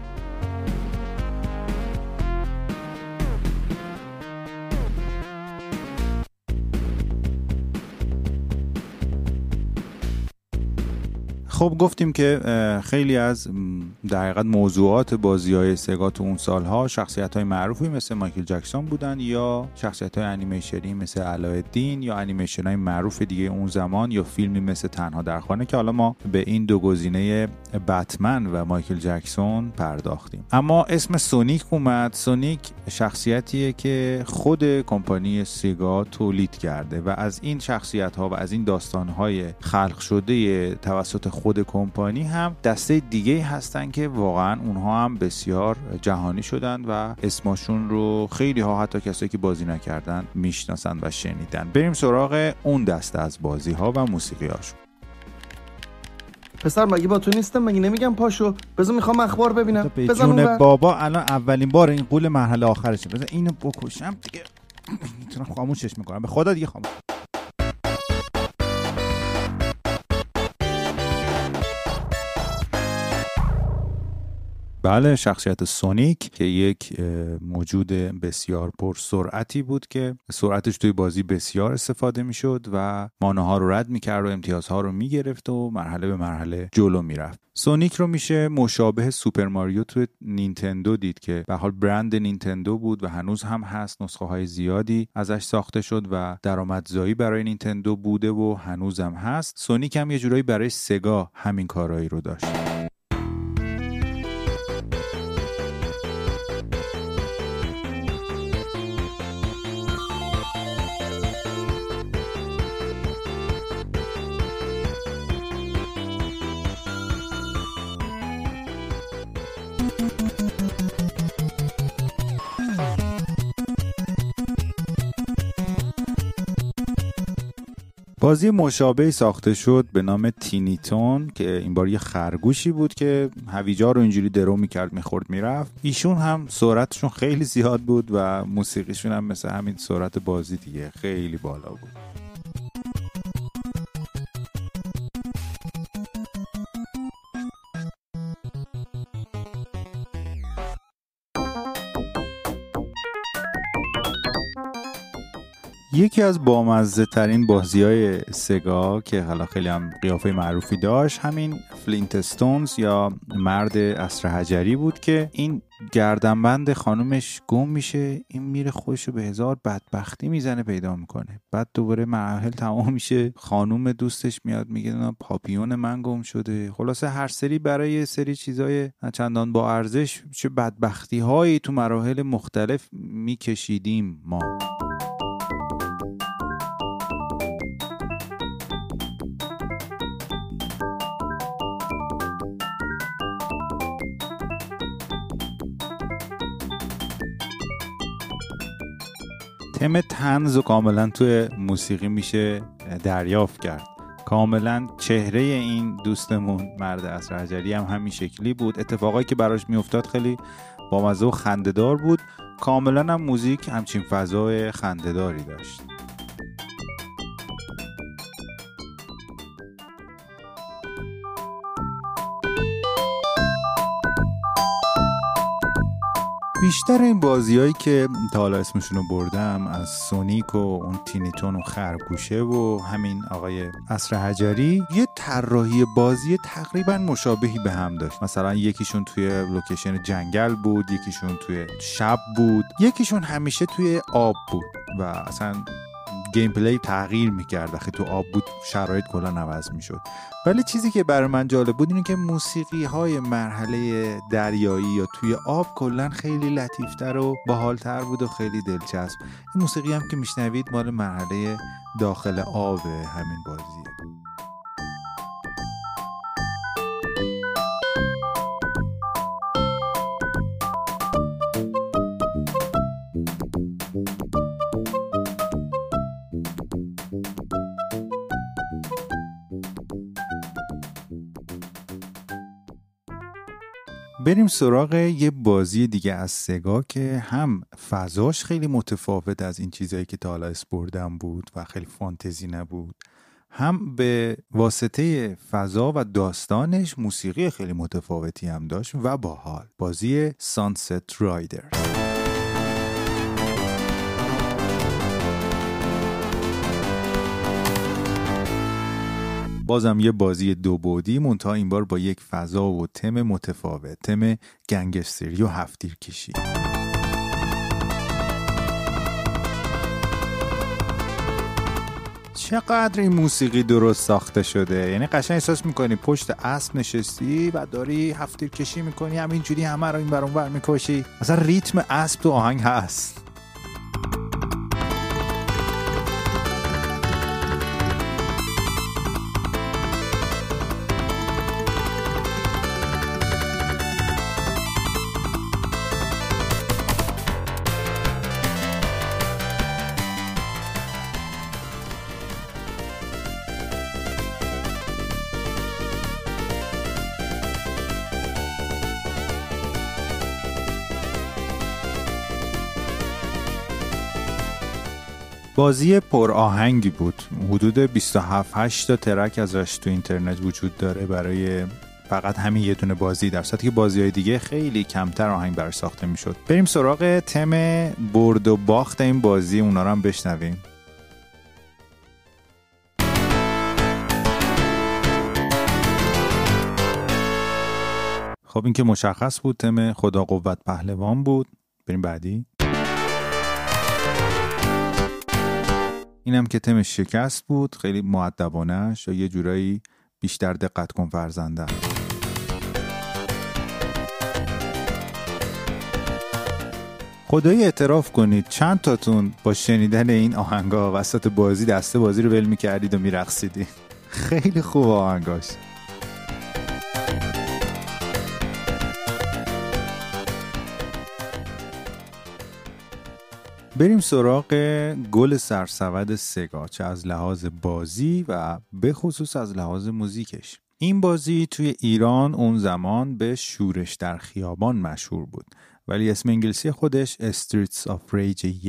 خب گفتیم که خیلی از در حقیقت موضوعات بازی‌های سگا تو اون سالها شخصیت‌های معروفی مثل مایکل جکسون بودن یا شخصیت‌های انیمیشنی مثل علاءالدین یا انیمیشن‌های معروف دیگه اون زمان یا فیلمی مثل تنها در خانه که حالا ما به این دو گزینه بتمن و مایکل جکسون پرداختیم. اما اسم سونیک اومد. سونیک شخصیتیه که خود کمپانی سگا تولید کرده و از این شخصیت‌ها و از این داستان‌های خلق شده توسط خود کمپانی هم دسته دیگه هستن که واقعا اونها هم بسیار جهانی شدن و اسمشون رو خیلی ها حتی کسایی که بازی نکردن میشناسن و شنیدن. بریم سراغ اون دسته از بازی ها و موسیقی هاشون. پسر مگه با تو نیستم؟ مگه نمیگم پاشو بذار میخوام اخبار ببینم. بزن بابا الان اولین بار این قول مرحله آخرشه. بذار اینو بکشم دیگه. میتونم خاموشش میکنم. به خدا دیگه خاموش. بله، شخصیت سونیک که یک موجود بسیار پرسرعتی بود که سرعتش توی بازی بسیار استفاده میشد و ماناها رو رد میکرد و امتیازها رو میگرفت و مرحله به مرحله جلو میرفت. سونیک رو میشه مشابه سوپر ماریو توی نینتندو دید که به حال برند نینتندو بود و هنوز هم هست. نسخه های زیادی ازش ساخته شد و درآمدزایی برای نینتندو بوده و هنوز هم هست. سونیک هم یه جورایی برای سگا همین کارایی رو داشت. بازی مشابهی ساخته شد به نام تینیتون که این بار یه خرگوشی بود که هویجا رو اینجوری درو میکرد، میخورد میرفت. ایشون هم سرعتشون خیلی زیاد بود و موسیقیشون هم مثل همین سرعت بازی دیگه خیلی بالا بود. یکی از بامزه ترین بازی‌های سگا که حالا خیلی هم قیافه معروفی داشت همین فلینتستونز یا مرد عصر حجری بود که این گردنبند خانومش گم میشه، این میره خودشو به هزار بدبختی میزنه پیدا میکنه، بعد دوباره مراحل تمام میشه، خانوم دوستش میاد میگه پاپیون من گم شده. خلاصه هر سری برای سری چیزای چندان با ارزش چه بدبختی هایی تو مراحل مختلف میکشیدیم ما. تم طنز و کاملا توی موسیقی میشه دریافت کرد. کاملا چهره این دوستمون مرد عصر حجری هم همین شکلی بود. اتفاقایی که براش میافتاد خیلی بامزه و خنده‌دار بود. کاملا هم موزیک همچین فضای خنده‌داری داشت. بیشتر این بازیایی که تا حالا اسمشون رو بردم از سونیک و اون تینیتون و خرگوشه و همین آقای عصر حجری یه طراحی بازی تقریبا مشابهی به هم داشت. مثلا یکیشون توی لوکیشن جنگل بود، یکیشون توی شب بود، یکیشون همیشه توی آب بود و اصلا گیم پلی تغییر میکرد. وقتی تو آب بود شرایط کلا عوض میشد. ولی چیزی که برای من جالب بود اینه که موسیقی های مرحله دریایی یا توی آب کلا خیلی لطیفتر و باحالتر بود و خیلی دلچسب. این موسیقی هم که میشنوید مال مرحله داخل آب همین بازیه. بریم سراغ یه بازی دیگه از سگا که هم فضاش خیلی متفاوت از این چیزایی که تا حالا اسپردم بود و خیلی فانتزی نبود، هم به واسطه فضا و داستانش موسیقی خیلی متفاوتی هم داشت و باحال. بازی سانست رایدرز. بازم یه بازی دو بعدی منتها این بار با یک فضا و تم متفاوت، تم گنگستری و هفت‌تیرکشی. چقدر این موسیقی درست ساخته شده، یعنی قشنگ احساس میکنی پشت اسب نشستی و داری هفت‌تیرکشی میکنی، همینجوری همه رو این بر اون بر میکشی. اصلا ریتم اسب تو آهنگ هست. بازی پر آهنگی بود. حدود 27-8 تا ترک ازش تو اینترنت وجود داره برای فقط همین یه دونه بازی، در صورتی که بازی‌های دیگه خیلی کمتر آهنگ براش ساخته میشد. بریم سراغ تم برد و باخت این بازی، اونا رو هم بشنویم. خب این که مشخص بود تم خدا قوت پهلوان بود. بریم بعدی. اینم که تم شکست بود، خیلی مؤدبانه‌اش، یا یه جورایی بیشتر دقت کن فرزنده. خدایی اعتراف کنید چند تاتون با شنیدن این آهنگا وسط بازی دسته بازی رو ول می‌کردید و می‌رقصیدید. خیلی خوب آهنگاش. بریم سراغ گل سرسود سگا، چه از لحاظ بازی و به خصوص از لحاظ موزیکش. این بازی توی ایران اون زمان به شورش در خیابان مشهور بود، ولی اسم انگلیسی خودش Streets of Rage 1.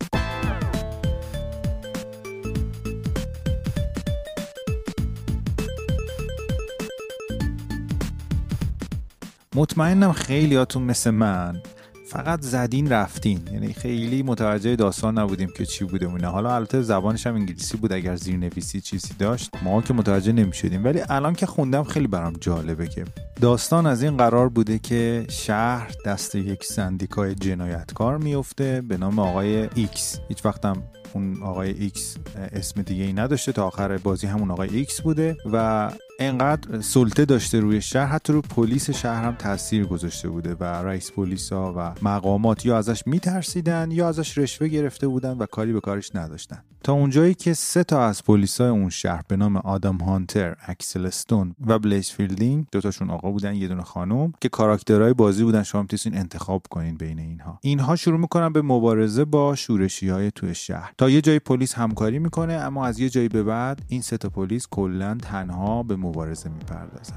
مطمئنم خیلیاتون مثل من فقط زدین رفتین، یعنی خیلی متوجه داستان نبودیم که چی بوده مونه. حالا البته زبانش هم انگلیسی بود، اگر زیرنویسی چیزی داشت ما که متوجه نمی‌شدیم، ولی الان که خوندم خیلی برام جالبه که داستان از این قرار بوده که شهر دست یک سندیکای جنایتکار میفته به نام آقای ایکس. هیچ وقتم اون آقای ایکس اسم دیگه ای نداشته، تا آخر بازی همون آقای ایکس بوده و انقدر سلطه داشته روی شهر، حتی رو پلیس شهر هم تاثیر گذاشته بوده و رئیس پلیسا و مقامات یا ازش میترسیدن یا ازش رشوه گرفته بودن و کاری به کارش نداشتن. تا اونجایی که 3 تا از پلیسای اون شهر به نام آدم هانتر، اکسل استون و بلیز فیلدینگ، 2 تاشون آقا بودن، 1 دونه خانم، که کاراکترهای بازی بودن، شما میتونین انتخاب کنین بین اینها شروع میکنن به مبارزه با شورشی‌های توی شهر. تا یه جایی پلیس همکاری میکنه، اما از یه جایی به بعد این 3 تا پلیس کلاً تنها به مبارزه میپردازن.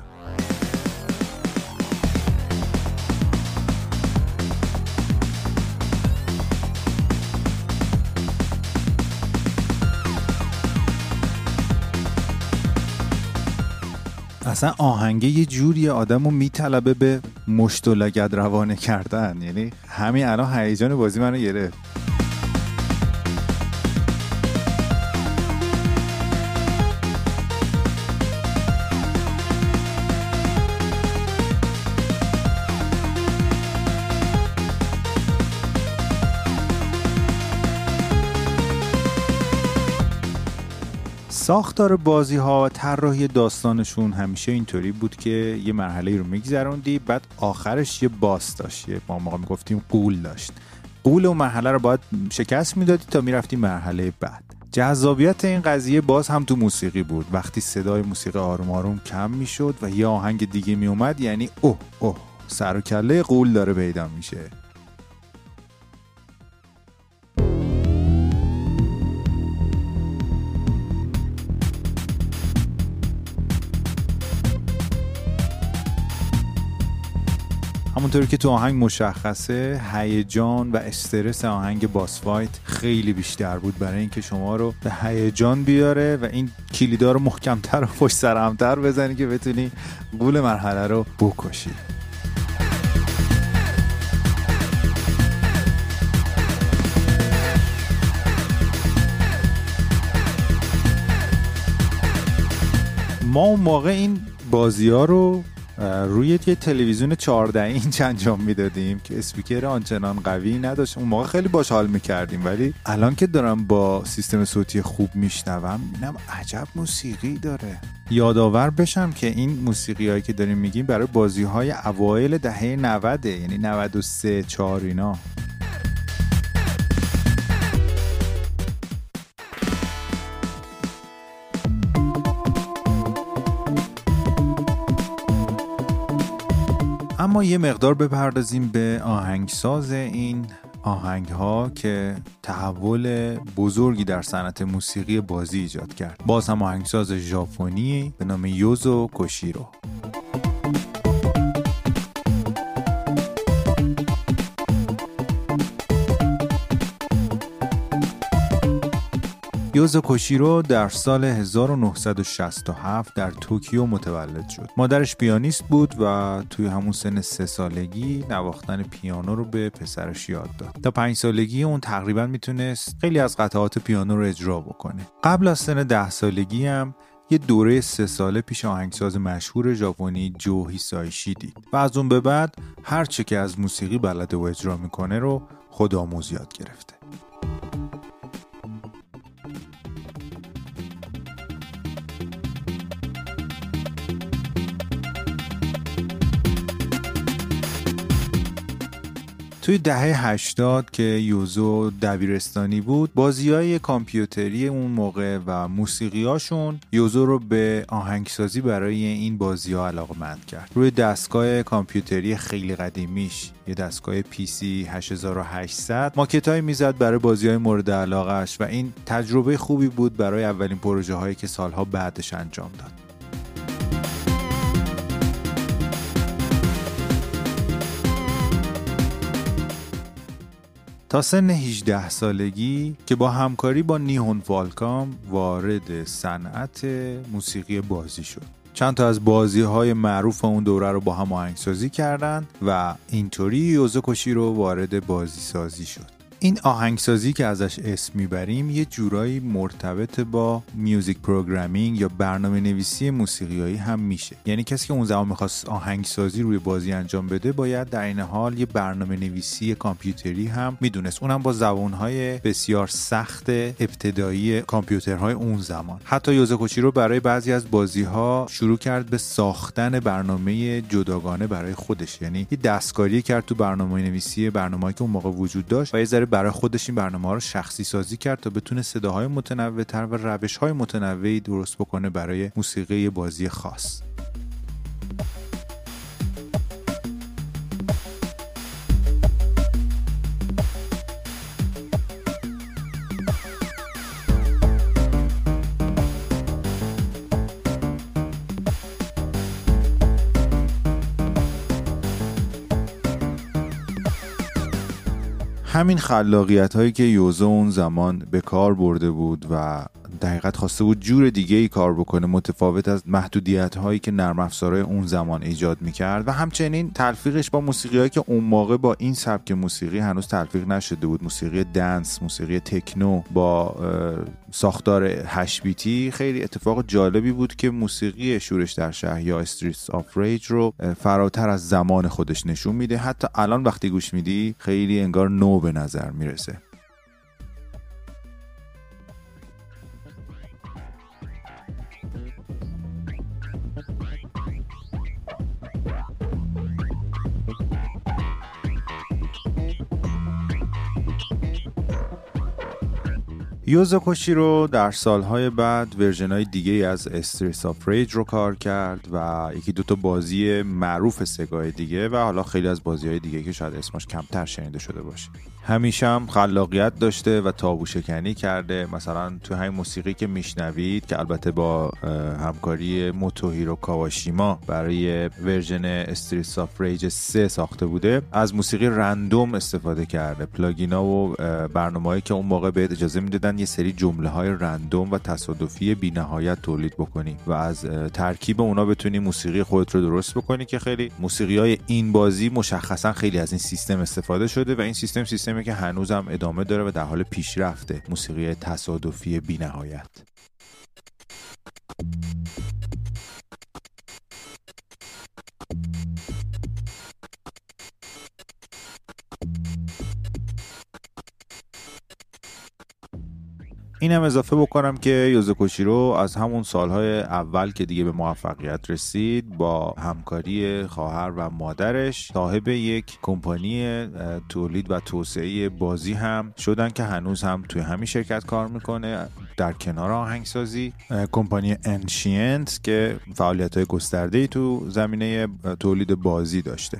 اصلا آهنگه یه جوری آدمو میطلبه به مشت و لگد روانه کردن، یعنی همین الان هیجان بازی منو گرفت. ساختار بازی ها و طراحی داستانشون همیشه اینطوری بود که یه مرحله رو میگذروندی، بعد آخرش یه باس داشت، یه ما موقع میگفتیم غول داشت. غول و مرحله رو باید شکست میدادی تا میرفتی مرحله بعد. جذابیت این قضیه باز هم تو موسیقی بود. وقتی صدای موسیقی آروم آروم کم میشد و یه آهنگ دیگه میومد، یعنی اوه سر و کله غول داره پیدا میشه. همونطوری که تو آهنگ مشخصه، هیجان و استرس آهنگ باس فایت خیلی بیشتر بود برای اینکه شما رو به هیجان بیاره و این کلیدا رو محکم‌تر و پشت سر هم‌تر بزنی که بتونی غول مرحله رو بکشی. ما اون موقع این بازی‌ها رو روی یه تلویزیون 14 اینچ انجام میدادیم که اسپیکر آنچنان قوی نداشت. اون موقع خیلی باش حال میکردیم، ولی الان که دارم با سیستم صوتی خوب میشنوم میبینم عجب موسیقی داره. یادآور بشم که این موسیقی هایی که داریم میگیم برای بازی های اوایل دهه 90، یعنی 93 4 اینا. اما یه مقدار بپردازیم به آهنگساز این آهنگ ها که تحول بزرگی در صنعت موسیقی بازی ایجاد کرد. باز هم آهنگساز ژاپنی به نام یوزو کوشیرو. یوزو کوشیرو در سال 1967 در توکیو متولد شد. مادرش پیانیست بود و توی همون سن 3 سالگی نواختن پیانو رو به پسرش یاد داد. تا 5 سالگی اون تقریبا میتونست خیلی از قطعات پیانو رو اجرا بکنه. قبل از سن 10 سالگی هم یه دوره 3 ساله پیش آهنگساز مشهور ژاپنی جو هیسایشی دید و از اون به بعد هر چه که از موسیقی بلده و اجرا میکنه رو خودآموز یاد گرفته. توی دهه 80 که یوزو دبیرستانی بود، بازی‌های کامپیوتری اون موقع و موسیقیاشون یوزو رو به آهنگسازی برای این بازی‌ها علاقه‌مند کرد. روی دستگاه کامپیوتری خیلی قدیمیش، یه دستگاه PC 8800، ماکت‌های میزد برای بازی‌های مورد علاقه‌اش و این تجربه خوبی بود برای اولین پروژه‌هایی که سالها بعدش انجام داد. تا سن 18 سالگی که با همکاری با نیهون فالکام وارد صنعت موسیقی بازی شد. چند تا از بازی‌های معروف اون دوره رو با هم آهنگسازی کردن و اینطوری یوزو کوشیرو وارد بازی سازی شد. این آهنگسازی که ازش اسم میبریم یه جورایی مرتبط با میوزیک پروگرامینگ یا برنامه نویسی موسیقیایی هم میشه. یعنی کسی که اون زمان میخواست آهنگسازی روی بازی انجام بده باید در این حال یه برنامه نویسی کامپیوتری هم میدونست، اونم با زبانهای بسیار سخت ابتدایی کامپیوترهای اون زمان. حتی یوزو کوشیرو برای بعضی از بازیها شروع کرد به ساختن برنامه جداگانه برای خودش، یعنی یه دستکاری کرد تو برنامه نویسی برنامه‌ای که اون موقع وجود داشت و یه ذره برای خودش این برنامه‌ها رو شخصی سازی کرد تا بتونه صداهای متنوع‌تر و روش‌های متنوعی درست بکنه برای موسیقی بازی خاص. همین خلاقیت هایی که یوزو اون زمان به کار برده بود و دقیقاً خواسته بود جور دیگه ای کار بکنه، متفاوت از محدودیت هایی که نرم افزارهای اون زمان ایجاد میکرد و همچنین تلفیقش با موسیقی هایی که اون موقع با این سبک موسیقی هنوز تلفیق نشده بود، موسیقی دنس، موسیقی تکنو با ساختار 8 بیتی، خیلی اتفاق جالبی بود که موسیقی شورش در شهر یا استریتس آف ریج رو فراتر از زمان خودش نشون میده. حتی الان وقتی گوش میدی خیلی انگار نو به نظر میرسه. یوزو کوشیرو در سالهای بعد ورژن‌های دیگه از استریتس آف ریج رو کار کرد و یکی دوتا بازی معروف سگای دیگه و حالا خیلی از بازی‌های دیگه که شاید اسمش کمتر شنیده شده باشه. همیشه هم خلاقیت داشته و تابو شکنی کرده. مثلا تو همین موسیقی که میشنوید که البته با همکاری موتوهیرو کاواشیما برای ورژن استریتس آف ریج 3 ساخته بوده، از موسیقی رندوم استفاده کرده. پلاگینا و برنامه‌ای که اون موقع بهت اجازه میدادن یه سری جمله‌های رندوم و تصادفی بی‌نهایت تولید بکنی و از ترکیب اونا بتونی موسیقی خودت رو درست بکنی که خیلی موسیقی‌های این بازی مشخصا خیلی از این سیستم استفاده شده و این سیستمی که هنوزم ادامه داره و در حال پیشرفته، موسیقی تصادفی بی‌نهایت. اینم اضافه بکنم که یوزو کوشیرو از همون سالهای اول که دیگه به موفقیت رسید با همکاری خواهر و مادرش صاحب یک کمپانی تولید و توسعه بازی هم شدن که هنوز هم توی همین شرکت کار میکنه در کنار آهنگسازی. کمپانی انشینت که فعالیت‌های گسترده‌ای تو زمینه تولید بازی داشته.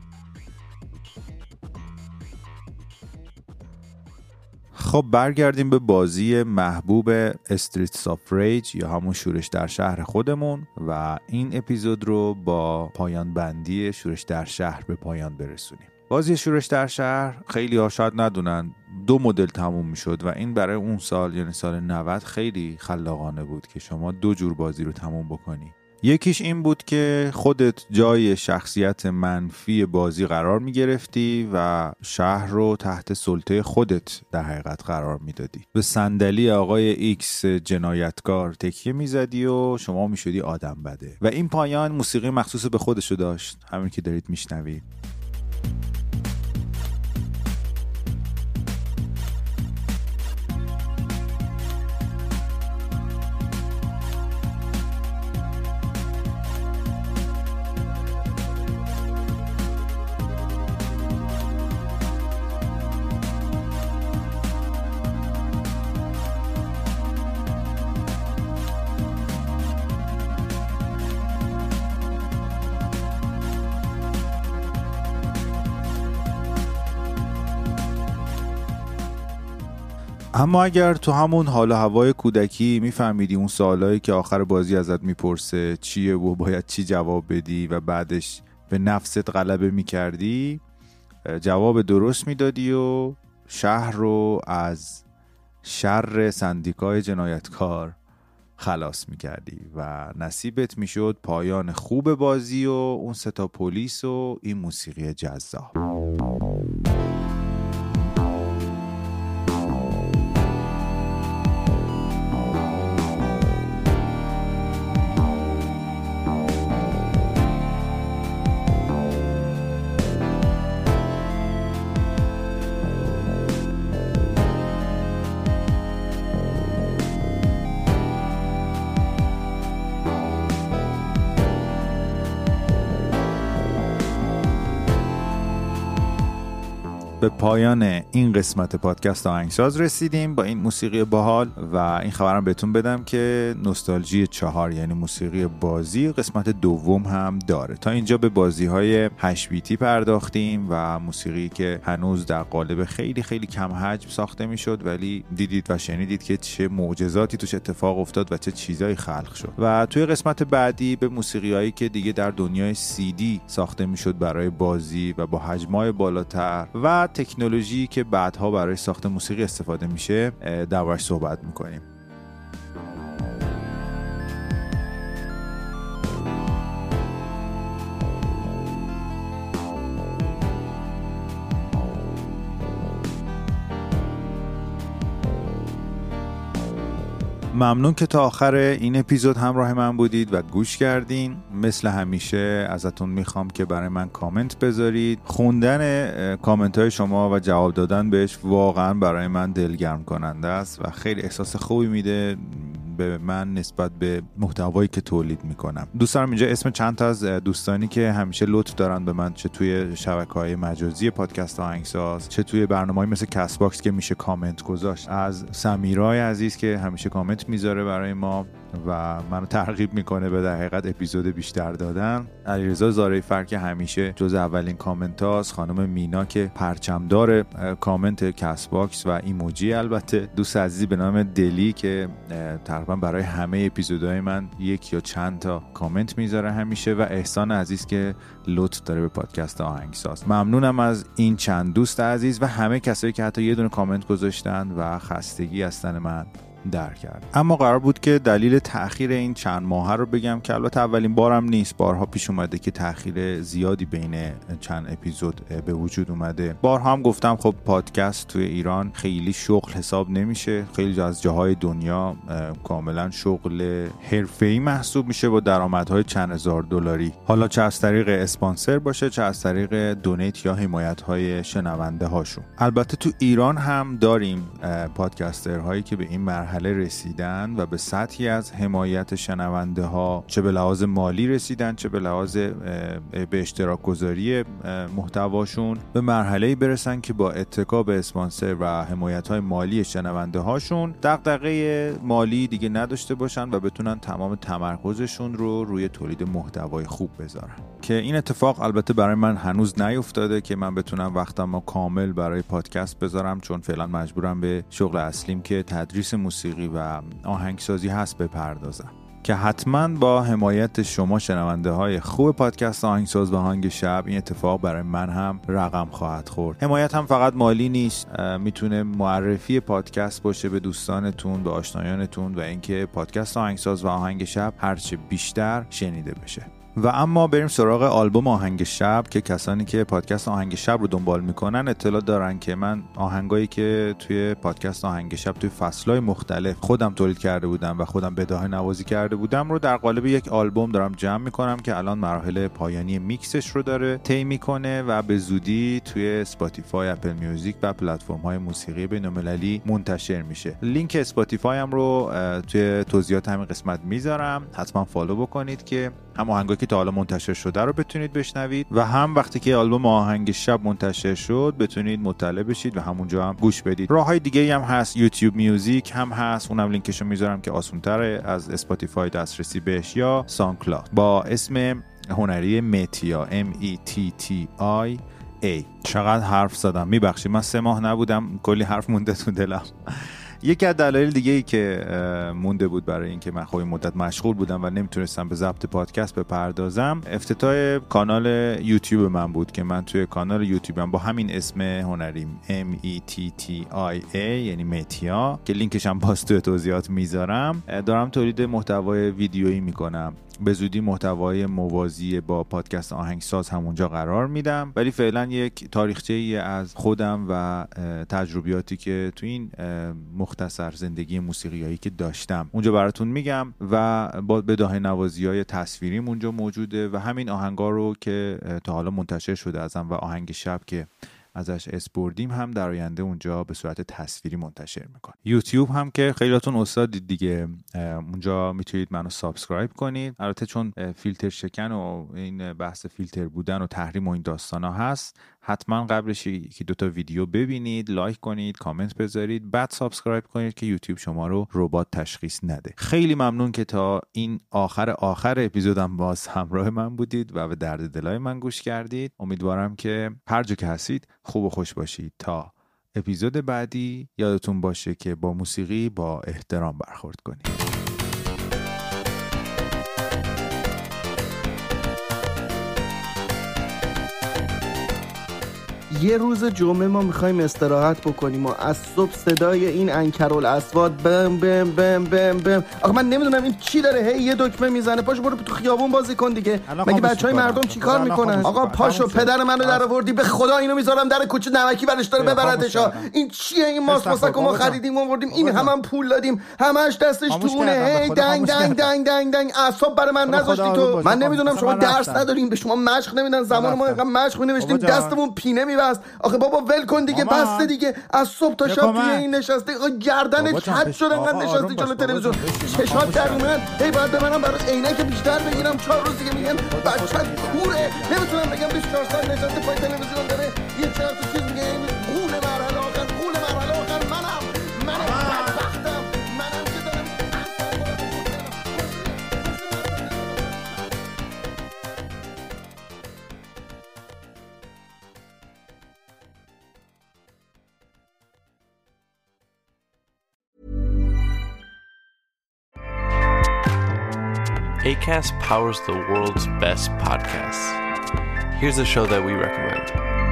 خب برگردیم به بازی محبوب استریتس آف ریج یا همون شورش در شهر خودمون و این اپیزود رو با پایان بندی شورش در شهر به پایان برسونیم. بازی شورش در شهر خیلی ها شاید ندونن 2 مدل تموم میشد و این برای اون سال یعنی سال 90 خیلی خلاقانه بود که شما 2 جور بازی رو تموم بکنی. یکیش این بود که خودت جای شخصیت منفی بازی قرار می گرفتی و شهر رو تحت سلطه خودت در حقیقت قرار می دادی. به صندلی آقای ایکس جنایتکار تکیه می زدی و شما می شدی آدم بده و این پایان موسیقی مخصوص به خودشو داشت، همین که دارید می شنوید. اما اگر تو همون حال و هوای کودکی میفهمیدی اون سوالایی که آخر بازی ازت میپرسه چیه و باید چی جواب بدی و بعدش به نفست غلبه میکردی، جواب درست میدادی و شهر رو از شر سندیکای جنایتکار خلاص میکردی و نصیبت میشد پایان خوب بازی و اون 3 تا پلیس و این موسیقی جذاب. به پایان این قسمت پادکست آهنگساز رسیدیم با این موسیقی باحال و این خبرم بهتون بدم که نوستالژی 4 یعنی موسیقی بازی قسمت دوم هم داره. تا اینجا به بازی‌های 8 بیتی پرداختیم و موسیقی که هنوز در قالب خیلی خیلی کم حجم ساخته میشد، ولی دیدید و شنیدید که چه معجزاتی توش اتفاق افتاد و چه چیزایی خلق شد. و توی قسمت بعدی به موسیقی‌هایی که دیگه در دنیای CD ساخته میشد برای بازی و با حجم‌های بالاتر و تکنولوژی که بعدها برای ساخت موسیقی استفاده میشه دربارش صحبت میکنیم. ممنون که تا آخر این اپیزود همراه من بودید و گوش کردین. مثل همیشه ازتون میخوام که برای من کامنت بذارید. خوندن کامنت های شما و جواب دادن بهش واقعا برای من دلگرم کننده است و خیلی احساس خوبی میده به من نسبت به محتوایی که تولید میکنم. دوست دارم اینجا اسم چند تا از دوستانی که همیشه لطف دارن به من، چه توی شبکه‌های مجازی پادکست آهنگساز، چه توی برنامه‌های مثل کست باکس که میشه کامنت گذاشت، از سمیرای عزیز که همیشه کامنت میذاره برای ما و منو ترغیب میکنه به در حقیقت اپیزود بیشتر دادن، علیرضا زارعی‌فر که همیشه جز اولین کامنت هاست، خانم مینا که پرچمدار کامنت کست باکس و ایموجی، البته دوست عزیزی به نام دلی که تقریبا برای همه اپیزودهای من یک یا چند تا کامنت میذاره همیشه، و احسان عزیز که لطف داره به پادکست آهنگساز. ممنونم از این چند دوست عزیز و همه کسایی که حتی یه دونه کامنت گذاشتن و خستگی از تن من در کرد. اما قرار بود که دلیل تأخیر این چند ماهه رو بگم که البته اولین بارم نیست، بارها پیش اومده که تأخیر زیادی بین چند اپیزود به وجود اومده. بارها هم گفتم خب پادکست توی ایران خیلی شغل حساب نمیشه، خیلی از جاهای دنیا کاملا شغل حرفه‌ای محسوب میشه با درآمدهای چند هزار دلاری، حالا چه از طریق اسپانسر باشه چه از طریق دونیت یا حمایت‌های شنونده هاشون. البته تو ایران هم داریم پادکسترهایی که به این مرحله رسیدن و به سطحی از حمایت شنونده ها چه به لحاظ مالی رسیدن چه به لحاظ به اشتراک گذاری محتواشون به مرحله‌ای برسن که با اتکا به اسپانسر و حمایت های مالی شنونده هاشون دغدغه مالی دیگه نداشته باشن و بتونن تمام تمرکزشون رو روی تولید محتوای خوب بذارن. که این اتفاق البته برای من هنوز نیفتاده که من بتونم وقتمو کامل برای پادکست بذارم، چون فعلا مجبورم به شغل اصلیم که تدریس موسیقی و آهنگسازی هست بپردازم، که حتما با حمایت شما شنونده های خوب پادکست آهنگساز و آهنگ شب این اتفاق برای من هم رقم خواهد خورد. حمایت هم فقط مالی نیست، میتونه معرفی پادکست باشه به دوستانتون، به آشنایانتون و اینکه پادکست آهنگساز و آهنگ شب هرچه بیشتر شنیده بشه. و اما بریم سراغ آلبوم آهنگ شب که کسانی که پادکست آهنگ شب رو دنبال میکنن اطلاع دارن که من آهنگایی که توی پادکست آهنگ شب توی فصلهای مختلف خودم تولید کرده بودم و خودم بداهه نوازی کرده بودم رو در قالب یک آلبوم دارم جمع میکنم که الان مراحل پایانی میکسش رو داره طی میکنه و به زودی توی اسپاتیفای، اپل میوزیک و پلتفرم‌های موسیقی بین‌المللی منتشر میشه. لینک اسپاتیفای هم رو توی توضیحات همین قسمت میذارم، حتما فالو بکنید که هم آهنگایی که تا حالا منتشر شده رو بتونید بشنوید و هم وقتی که آلبوم آهنگ شب منتشر شد بتونید مطلع بشید و همونجا هم گوش بدید. راههای دیگه هم هست، یوتیوب میوزیک هم هست، اونم لینکشو میذارم که آسان‌تره از اسپاتیفای دسترسی بهش، یا ساوندکلاود با اسم هنری متیا METTIA. چقدر حرف زدم، میبخشید من 3 ماه نبودم، کلی حرف مونده تو دلم. یکی از دلایل دیگه ای که مونده بود برای این که من خیلی مدت مشغول بودم و نمیتونستم به ضبط پادکست بپردازم، افتتاح کانال یوتیوب من بود که من توی کانال یوتیوبم با همین اسم هنریم METTIA یعنی متیا که لینکش هم باز توی توضیحات میذارم، دارم تولید محتوای ویدیویی میکنم. به زودی محتوای موازی با پادکست آهنگساز همونجا قرار میدم، ولی فعلا یک تاریخچه‌ای از خودم و تجربیاتی که تو این مختصر زندگی موسیقیایی که داشتم اونجا براتون میگم و با بداهه نوازی‌های تصویریم اونجا موجوده و همین آهنگا رو که تا حالا منتشر شده ازم و آهنگ شب که ازش اسپوردیم هم در آینده اونجا به صورت تصویری منتشر میکنم. یوتیوب هم که خیلیاتون استادید دیگه، اونجا میتونید منو سابسکرایب کنید. البته چون فیلتر شکن و این بحث فیلتر بودن و تحریم و این داستانا هست، حتما قبلش یکی دوتا ویدیو ببینید، لایک کنید، کامنت بذارید، بعد سابسکرایب کنید که یوتیوب شما رو ربات تشخیص نده. خیلی ممنون که تا این آخر اپیزودم باز همراه من بودید و به درد دلای من گوش کردید. امیدوارم که هر جا که هستید خوب و خوش باشید. تا اپیزود بعدی یادتون باشه که با موسیقی با احترام برخورد کنید. یه روز جمعه ما میخوایم استراحت بکنیم و از صبح صدای این عنکرالاسواد بم بم بم بم بم. آخه من نمیدونم این چی داره، هی یه دکمه میزنه. پاشو برو تو خیابون بازی کن دیگه. مگه بچهای مردم چیکار میکنن؟ آقا پاشو، پدر منو در آوردی، به خدا اینو میذارم در کوچه نمکی برش داره ببردش. این چیه این ماسک ما خریدیم آوردیم، این هم پول دادیم، همش دستش تو اونه. هی دنگ دنگ دنگ دنگ دنگ اعصاب برای من نذاشتی تو. من نمیدونم شما درس ندارین، به شما مشق نمیدن. زمان ما اینقدر مشق نوشتیم دستمون پینه میبست. آخه بابا ول کن دیگه، بسته دیگه. از صبح تا شب توی این نشسته، گردنت کج شد انقدر نشستی جلوی تلویزیون، چشات در اومد. هی بعد ببرم برای عینک بیشتر بگیرم. 4 روز دیگه میگن بچه‌ت کوره. نمیتونم بگم 24 ساعت نشسته پای تلویزیون داره یه چهار تا چیز میگه. قول مرحله آخر منم بدبختم، منم که دارم. Acast powers the world's best podcasts. Here's a show that we recommend.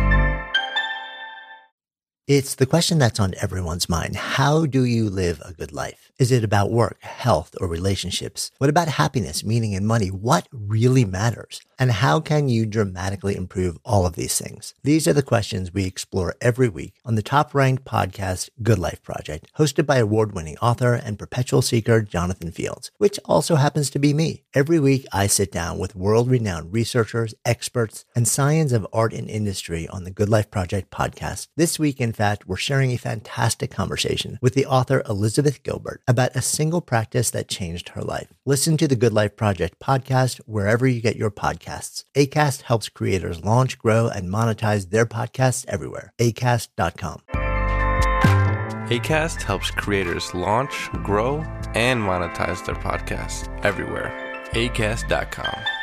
It's the question that's on everyone's mind. How do you live a good life? Is it about work, health, or relationships? What about happiness, meaning, and money? What really matters? And how can you dramatically improve all of these things? These are the questions we explore every week on the top-ranked podcast, Good Life Project, hosted by award-winning author and perpetual seeker Jonathan Fields, which also happens to be me. Every week, I sit down with world-renowned researchers, experts, and science of art and industry on the Good Life Project podcast. This week, in fact, we're sharing a fantastic conversation with the author Elizabeth Gilbert about a single practice that changed her life. Listen to the Good Life Project podcast wherever you get your podcasts. Acast helps creators launch, grow, and monetize their podcasts everywhere. Acast.com. Acast helps creators launch, grow, and monetize their podcasts everywhere. Acast.com.